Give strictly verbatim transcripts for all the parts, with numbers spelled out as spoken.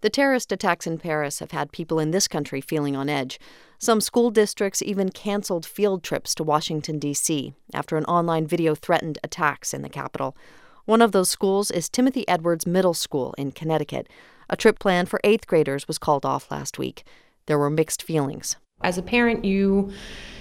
The terrorist attacks in Paris have had people in this country feeling on edge. Some school districts even canceled field trips to Washington, D C after an online video threatened attacks in the capital. One of those schools is Timothy Edwards Middle School in Connecticut. A trip planned for eighth graders was called off last week. There were mixed feelings. As a parent, you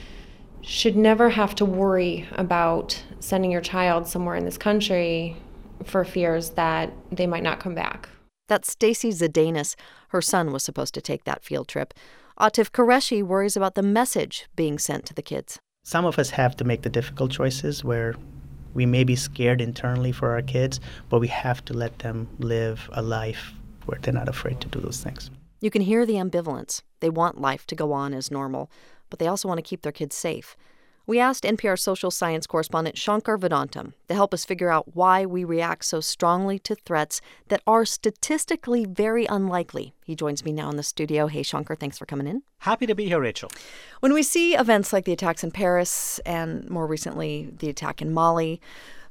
should never have to worry about sending your child somewhere in this country for fears that they might not come back. That's Stacey Zadanis. Her son was supposed to take that field trip. Atif Qureshi worries about the message being sent to the kids. Some of us have to make the difficult choices where we may be scared internally for our kids, but we have to let them live a life where they're not afraid to do those things. You can hear the ambivalence. They want life to go on as normal, but they also want to keep their kids safe. We asked N P R social science correspondent Shankar Vedantam to help us figure out why we react so strongly to threats that are statistically very unlikely. He joins me now in the studio. Hey, Shankar, thanks for coming in. Happy to be here, Rachel. When we see events like the attacks in Paris and more recently the attack in Mali,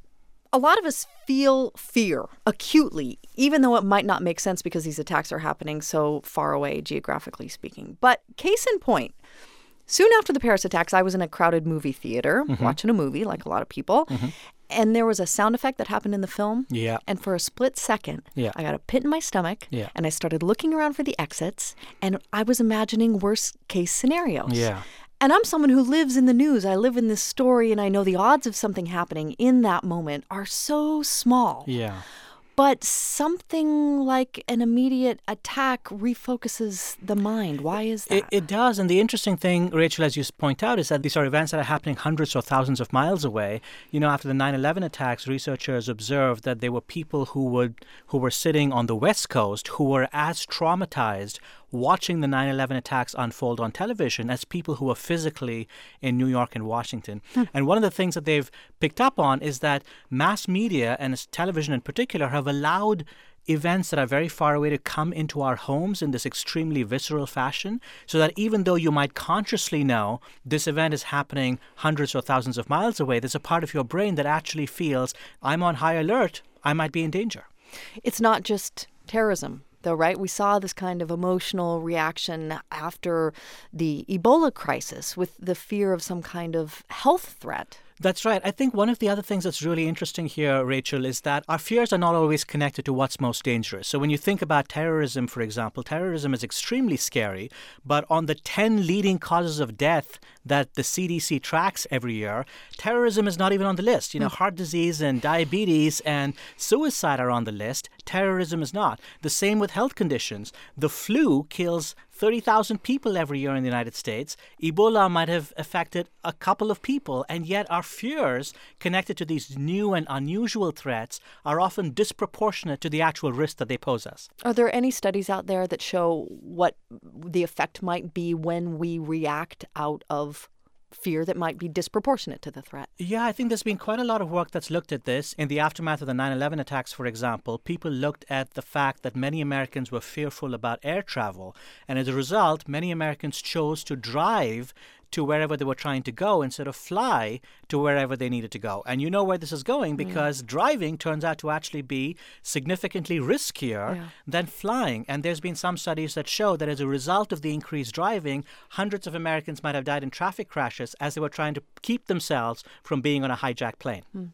a lot of us feel fear acutely, even though it might not make sense because these attacks are happening so far away, geographically speaking. But case in point, soon after the Paris attacks, I was in a crowded movie theater mm-hmm. watching a movie, like a lot of people. Mm-hmm. And there was a sound effect that happened in the film. Yeah. And for a split second, yeah. I got a pit in my stomach. Yeah. And I started looking around for the exits. And I was imagining worst case scenarios. Yeah. And I'm someone who lives in the news. I live in this story, and I know the odds of something happening in that moment are so small. Yeah. But something like an immediate attack refocuses the mind. Why is that? It, it does. And the interesting thing, Rachel, as you point out, is that these are events that are happening hundreds or thousands of miles away. You know, after the nine eleven attacks, researchers observed that there were people who would who were sitting on the West Coast who were as traumatized watching the nine eleven attacks unfold on television as people who were physically in New York and Washington. Hmm. And one of the things that they've picked up on is that mass media, and television in particular, have allowed events that are very far away to come into our homes in this extremely visceral fashion, so that even though you might consciously know this event is happening hundreds or thousands of miles away, there's a part of your brain that actually feels, I'm on high alert, I might be in danger. It's not just terrorism, though, right? We saw this kind of emotional reaction after the Ebola crisis with the fear of some kind of health threat. That's right. I think one of the other things that's really interesting here, Rachel, is that our fears are not always connected to what's most dangerous. So when you think about terrorism, for example, terrorism is extremely scary, but on the ten leading causes of death that the C D C tracks every year, terrorism is not even on the list. You know, mm. heart disease and diabetes and suicide are on the list. Terrorism is not. The same with health conditions. The flu kills thirty thousand people every year in the United States. Ebola might have affected a couple of people, and yet our fears connected to these new and unusual threats are often disproportionate to the actual risk that they pose us. Are there any studies out there that show what the effect might be when we react out of fear that might be disproportionate to the threat? Yeah, I think there's been quite a lot of work that's looked at this. In the aftermath of the nine eleven attacks, for example, people looked at the fact that many Americans were fearful about air travel. And as a result, many Americans chose to drive to wherever they were trying to go instead of fly to wherever they needed to go. And you know where this is going because mm. driving turns out to actually be significantly riskier yeah. than flying. And there's been some studies that show that as a result of the increased driving, hundreds of Americans might have died in traffic crashes as they were trying to keep themselves from being on a hijacked plane. Mm.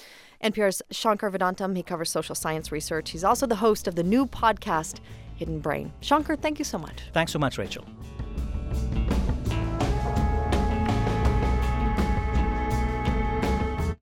N P R's Shankar Vedantam, he covers social science research. He's also the host of the new podcast, Hidden Brain. Shankar, thank you so much. Thanks so much, Rachel.